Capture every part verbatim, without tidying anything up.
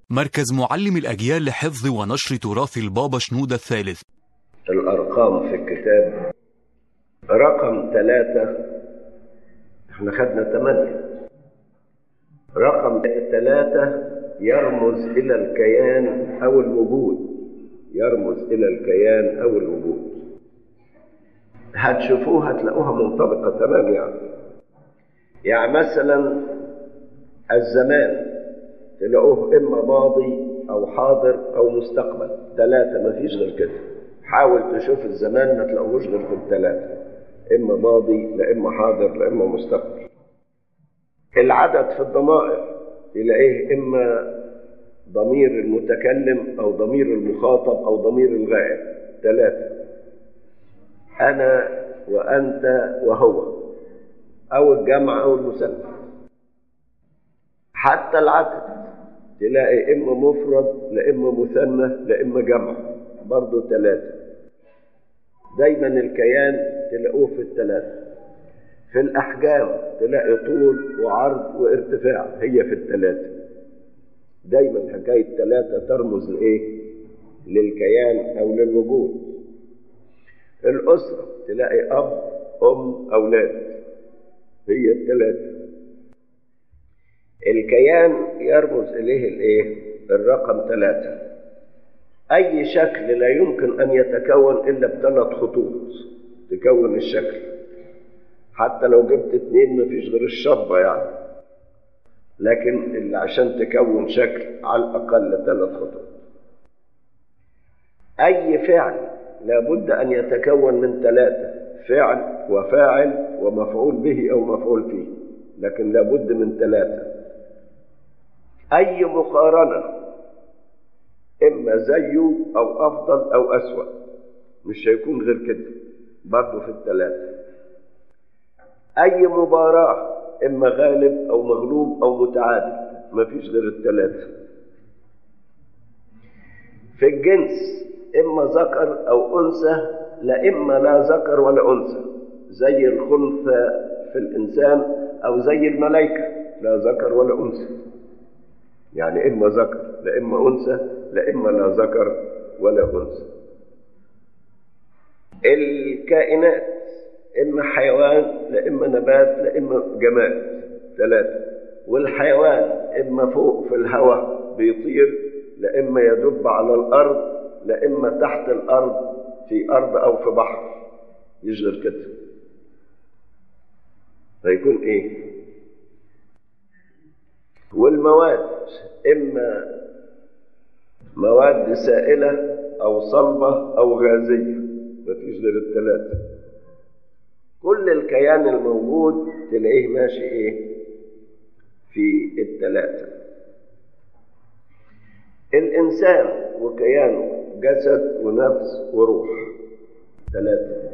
مركز معلم الأجيال لحفظ ونشر تراث البابا شنودة الثالث. الأرقام في الكتاب رقم ثلاثة، احنا خدنا ثمانية. رقم ثلاثة يرمز إلى الكيان أو الوجود، يرمز إلى الكيان أو الوجود. هتشوفوها هتلاقوها منطبقة تمام. يعني يعني مثلا الزمان تلاقوه إما ماضي أو حاضر أو مستقبل، ثلاثة، ما فيش غير كده. حاول تشوف الزمان ما تلاقوهوش غير في الثلاثة، إما ماضي لا إما حاضر لا إما مستقبل. العدد في الضمائر تلاقيه إما ضمير المتكلم أو ضمير المخاطب أو ضمير الغائب، ثلاثة، أنا وأنت وهو، أو الجمع أو المثنى. حتى العدد تلاقي إما مفرد لا إما مثنى لا إما جمع، برضو ثلاثة. دايما الكيان تلاقوه في الثلاثة. في الأحجام تلاقي طول وعرض وارتفاع، هي في الثلاثة. دايما حكاية ثلاثة ترمز لإيه؟ للكيان أو للوجود. الأسرة تلاقي أب أم أولاد، هي الثلاثة. الكيان يرمز إليه الإيه؟ الرقم ثلاثة. أي شكل لا يمكن أن يتكون إلا بثلاث خطوط تكون الشكل. حتى لو جبت اثنين مفيش غير الشطبة يعني، لكن اللي عشان تكون شكل على الأقل ثلاث خطوط. أي فعل لابد أن يتكون من ثلاثة، فعل وفاعل ومفعول به أو مفعول فيه، لكن لابد من ثلاثة. أي مقارنة إما زيه أو أفضل أو أسوأ، مش هيكون غير كده، برضه في الثلاثة. أي مباراة إما غالب أو مغلوب أو متعادل، مفيش غير الثلاثة. في الجنس إما ذكر أو أنثى لا إما لا ذكر ولا أنثى، زي الخنثى في الإنسان أو زي الملائكة لا ذكر ولا أنثى. يعني إما ذكر لا إما أنثى لا إما لا ذكر ولا أنثى. الكائنات إما حيوان لا إما نبات لا إما جماد، ثلاثة. والحيوان إما فوق في الهواء بيطير لا إما يدب على الأرض لا إما تحت الأرض في أرض أو في بحر، يشغل كده. فيكون إيه؟ والمواد إما مواد سائلة أو صلبة أو غازية، مفيش غير الثلاثة. كل الكيان الموجود تلاقيه ماشي إيه؟ في الثلاثة. الإنسان وكيانه جسد ونفس وروح، ثلاثة.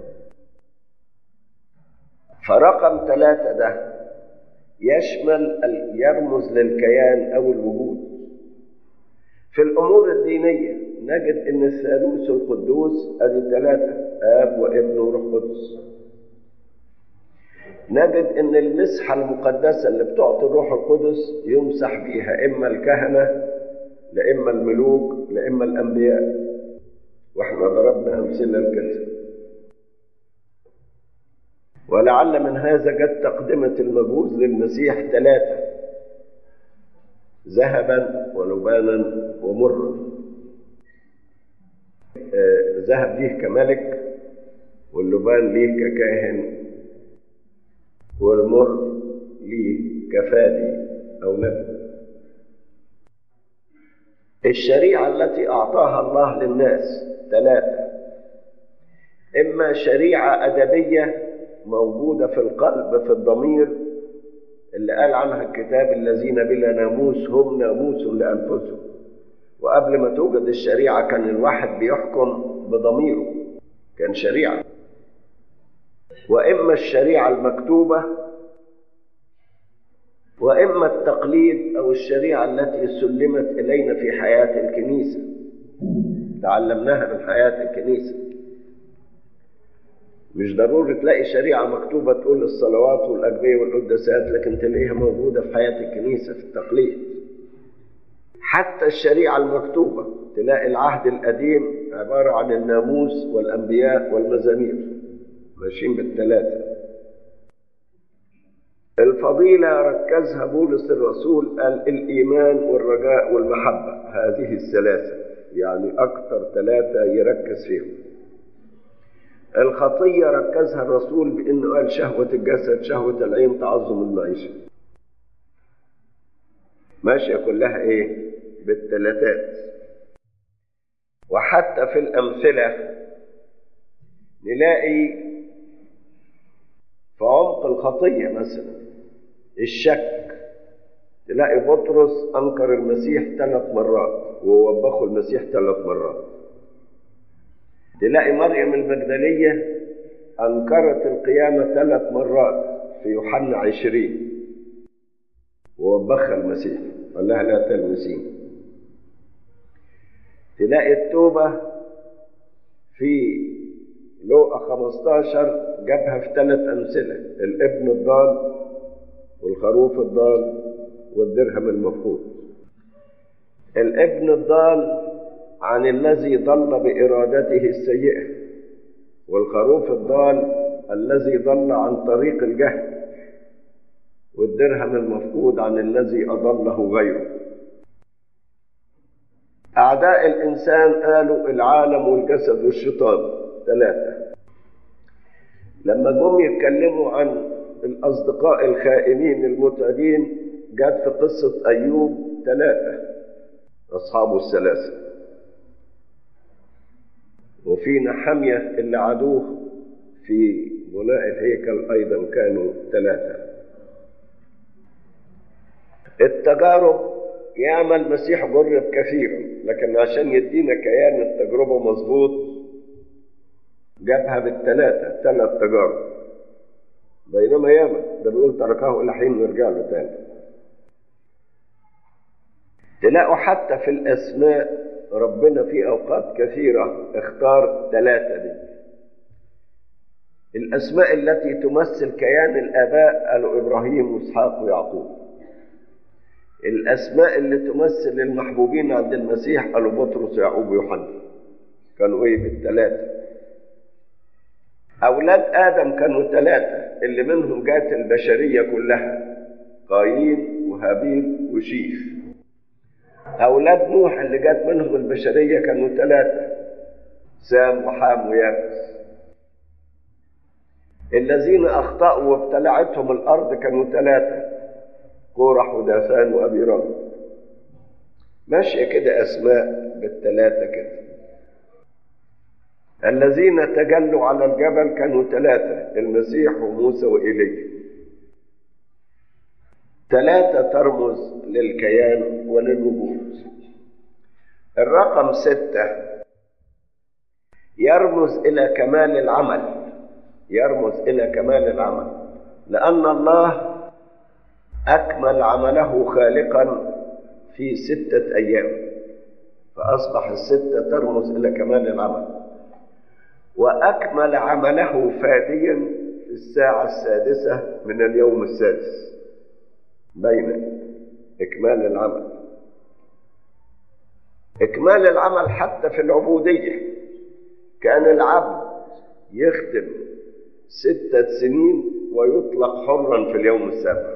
فرقم ثلاثة ده يشمل يرمز للكيان أو الوجود. في الأمور الدينية نجد أن الثالوث القدوس أدي ثلاثة، آب وابن وروح قدس. نجد أن المسحة المقدسة اللي بتعطي الروح القدس يمسح بيها إما الكهنة لا إما الملوك لا إما الأنبياء، وإحنا ضربنا أمثلة لكده. ولعل من هذا جت تقدمة المجوز للمسيح ثلاثة، ذهبا ولبانا ومرا. آه ذهب ليه كملك، واللبان ليه ككاهن، والمر ليه كفادي أو نبي. الشريعة التي أعطاها الله للناس ثلاثة، إما شريعة أدبية موجودة في القلب في الضمير اللي قال عنها الكتاب الذين بلا ناموس هم ناموس لأنفسهم. وقبل ما توجد الشريعة كان الواحد بيحكم بضميره، كان شريعة. وإما الشريعة المكتوبة، وإما التقليد أو الشريعة التي سلمت إلينا في حياة الكنيسة، تعلمناها من حياة الكنيسة. مش ضروري تلاقي شريعة مكتوبة تقول الصلوات والأجبية والقداسات، لكن تلاقيها موجودة في حياة الكنيسة في التقليد. حتى الشريعة المكتوبة تلاقي العهد القديم عبارة عن الناموس والأنبياء والمزامير ماشيين بالثلاثة. الفضيلة ركزها بولس الرسول، قال الإيمان والرجاء والمحبة، هذه الثلاثة يعني أكثر ثلاثة يركز فيهم. الخطية ركزها الرسول بأنه قال شهوة الجسد، شهوة العين، تعظم المعيشة. ماشية كلها إيه؟ بالثلاثات. وحتى في الأمثلة نلاقي في عمق الخطية مثلا الشك، تلاقي بطرس أنكر المسيح ثلاث مرات ووبخه المسيح ثلاث مرات. تلاقي مريم المجدلية أنكرت القيامة ثلاث مرات في يوحنا عشرين ووبخها المسيح قال لها لا تلمسين. تلاقي التوبة في لوقا خمستاشر جابها في ثلاث أمثلة، الابن الضال والخروف الضال والدرهم المفقود. الابن الضال عن الذي ضل بإرادته السيئة، والخروف الضال الذي ضل عن طريق الجهل، والدرهم المفقود عن الذي أضله غيره. أعداء الإنسان قالوا العالم والجسد والشيطان ثلاثة. لما جم يتكلموا عن الأصدقاء الخائنين المتعبين جات في قصة أيوب ثلاثة، أصحابه الثلاثة. وفي نحمية اللي عادوه في بناء الهيكل أيضا كانوا ثلاثة. التجارب يعمل المسيح جرب كثيرا، لكن عشان يدينا كيان التجربة مظبوط جابها بالثلاثة، ثلاث تجارب. بينما ياما ده بيقول تركه إلى حين نرجع له تاني. تلاقوا حتى في الأسماء ربنا في أوقات كثيرة اختار ثلاثة دي. الأسماء التي تمثل كيان الآباء قالوا إبراهيم وإسحاق ويعقوب. الأسماء اللي تمثل المحبوبين عند المسيح قالوا بطرس ويعقوب ويوحنا، كانوا إيه بالثلاثة. أولاد آدم كانوا ثلاثة اللي منهم جات البشرية كلها، قايين وهابيل وشيف. أولاد نوح اللي جات منهم البشرية كانوا ثلاثة، سام وحام ويافس. الذين أخطأوا وابتلعتهم الأرض كانوا ثلاثة، قورح وداثان وأبيرام. ماشية كده أسماء بالثلاثة كده. الذين تجلوا على الجبل كانوا ثلاثة، المسيح وموسى وإيليا. ثلاثة ترمز للكيان وللوجود. الرقم ستة يرمز إلى كمال العمل، يرمز إلى كمال العمل، لأن الله أكمل عمله خالقا في ستة أيام، فأصبح الستة ترمز إلى كمال العمل. وأكمل عمله فاديا في الساعة السادسة من اليوم السادس، بين إكمال العمل. إكمال العمل حتى في العبودية، كان العبد يخدم ستة سنين ويطلق حرا في اليوم السابع،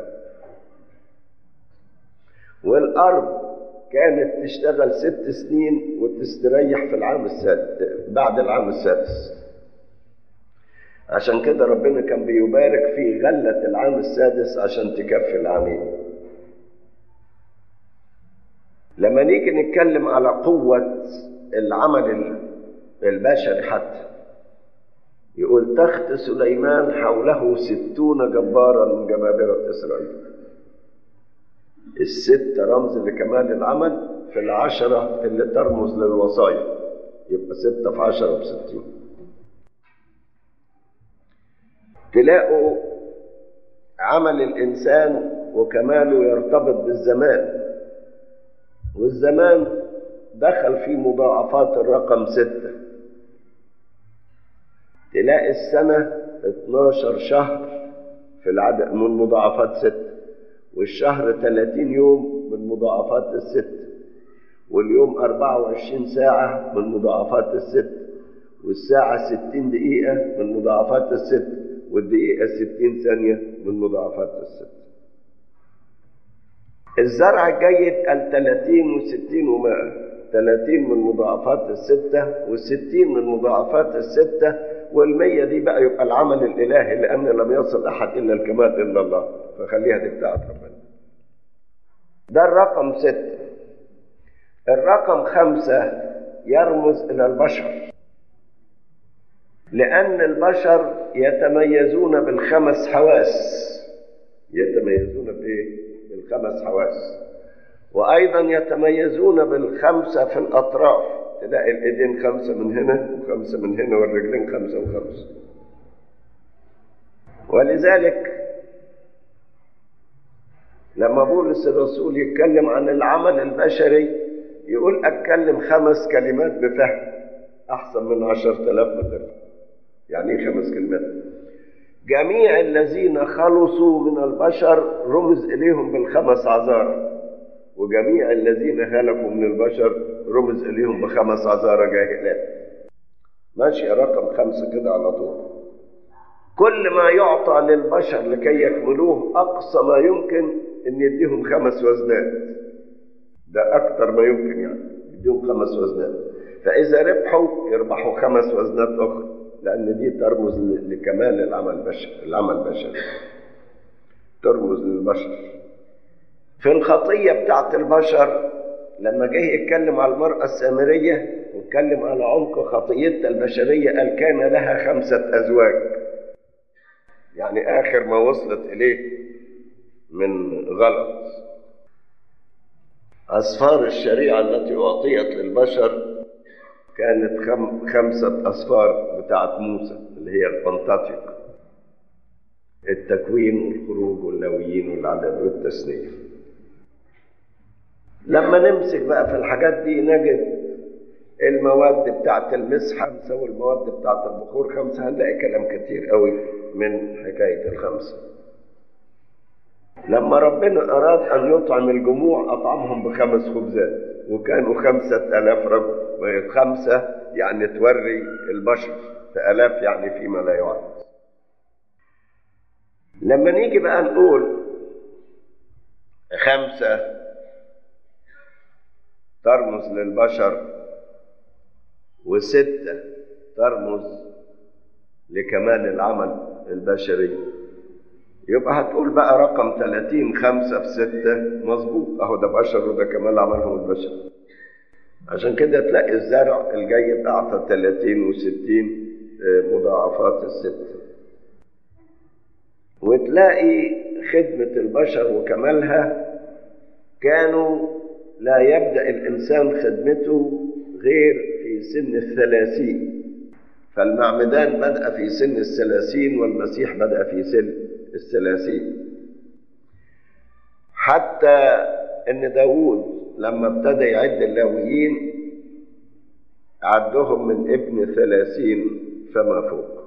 والأرض كانت تشتغل ست سنين وتستريح في العام السادس بعد العام السادس. عشان كده ربنا كان بيبارك في غلة العام السادس عشان تكفي العامين. لما نيجي نتكلم على قوة العمل البشري حتى يقول تخت سليمان حوله ستون جبارا من جبابرة إسرائيل. الست رمز لكمال العمل، في العشرة اللي ترمز للوصايا، يبقى ستة في عشرة بستين. تلاقوا عمل الإنسان وكماله يرتبط بالزمان، والزمان دخل في مضاعفات الرقم ستة. تلاقي السنة اتناشر شهر في العدد من مضاعفات ستة، والشهر ثلاثين يوم من مضاعفات الستة، واليوم أربعة وعشرين ساعة من مضاعفات الست، والساعة ستين دقيقة من مضاعفات الست، والدقيقة ستين ثانية من مضاعفات الست. الزرع الجيد قال ثلاثين وستين ومائة، ثلاثين من مضاعفات الستة والستين من مضاعفات الستة، والمية دي بقى يبقى العمل الإلهي، لأن لم يصل أحد إلا الكمال إلا الله، فخليها دي بتاعت ربنا. ده الرقم ستة. الرقم خمسة يرمز إلى البشر، لأن البشر يتميزون بالخمس حواس. يتميزون بإيه؟ بالخمس حواس. وأيضا يتميزون بالخمسة في الأطراف، تلاقي الإيدين خمسة من هنا وخمسة من هنا، والرجلين خمسة وخمسة. ولذلك لما بولس الرسول يتكلم عن العمل البشري يقول أتكلم خمس كلمات بفهم أحسن من عشرة آلاف مثلا. يعني إيه خمس كلمات؟ جميع الذين خلصوا من البشر رمز إليهم بالخمس عذارى، وجميع الذين هلكوا من البشر رمز إليهم بخمس عذارى جاهلات. ماشي رقم خمسة كده على طول. كل ما يعطى للبشر لكي يكملوه أقصى ما يمكن أن يديهم خمس وزنات. ده أكتر ما يمكن، يعني يديهم خمس وزنات. فإذا ربحوا يربحوا خمس وزنات أخرى، لأن دي ترمز لكمال العمل البشري. العمل البشري ترمز للبشر. في الخطية بتاعت البشر لما جه يتكلم على المرأة السامرية واتكلم على عمق خطيتها البشرية قال كان لها خمسة أزواج، يعني آخر ما وصلت إليه من غلط. أسفار الشريعة التي أعطيت للبشر كانت خم خمسة أسفار بتاعت موسى اللي هي البنتاتيوك، التكوين والخروج واللاويين والعدد والتثنية. لما نمسك بقى في الحاجات دي نجد المواد بتاعت المسح خمسة والمواد بتاعت البخور خمسة، هنلاقي كلام كتير قوي من حكاية الخمسة. لما ربنا أراد أن يطعم الجموع أطعمهم بخمس خبزات، وكانوا خمسة آلاف رجل، والخمسة يعني توري البشر، فآلاف يعني فيما لا يعد. لما نيجي بقى نقول خمسة ترمز للبشر وستة ترمز لكمال العمل البشري، يبقى هتقول بقى رقم ثلاثين خمسة في ستة مظبوط، اهو ده بشر وده كمال عملهم البشر. عشان كده تلاقي الزرع الجيد اعطى ثلاثين وستين مضاعفات الستة. وتلاقي خدمة البشر وكمالها كانوا لا يبدأ الإنسان خدمته غير في سن الثلاثين، فالمعمدان بدأ في سن الثلاثين والمسيح بدأ في سن الثلاثين. حتى إن داود لما ابتدى يعد اللاويين عدهم من ابن ثلاثين فما فوق.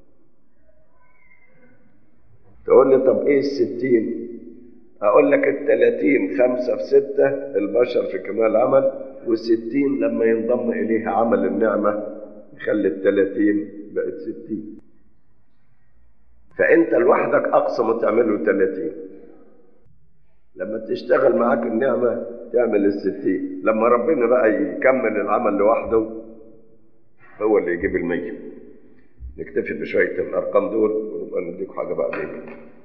تقول لي طب إيه الستين؟ أقول لك الثلاثين خمسة في ستة البشر في كمال عمل، والستين لما ينضم إليها عمل النعمة يخلي الثلاثين بقت ستين. فأنت لوحدك أقصى ما تعمله ثلاثين، لما تشتغل معاك النعمة تعمل الستين، لما ربنا بقى يكمل العمل لوحده هو اللي يجيب المية. نكتفي بشوية الأرقام دول ونبقى نديك حاجة بعدين.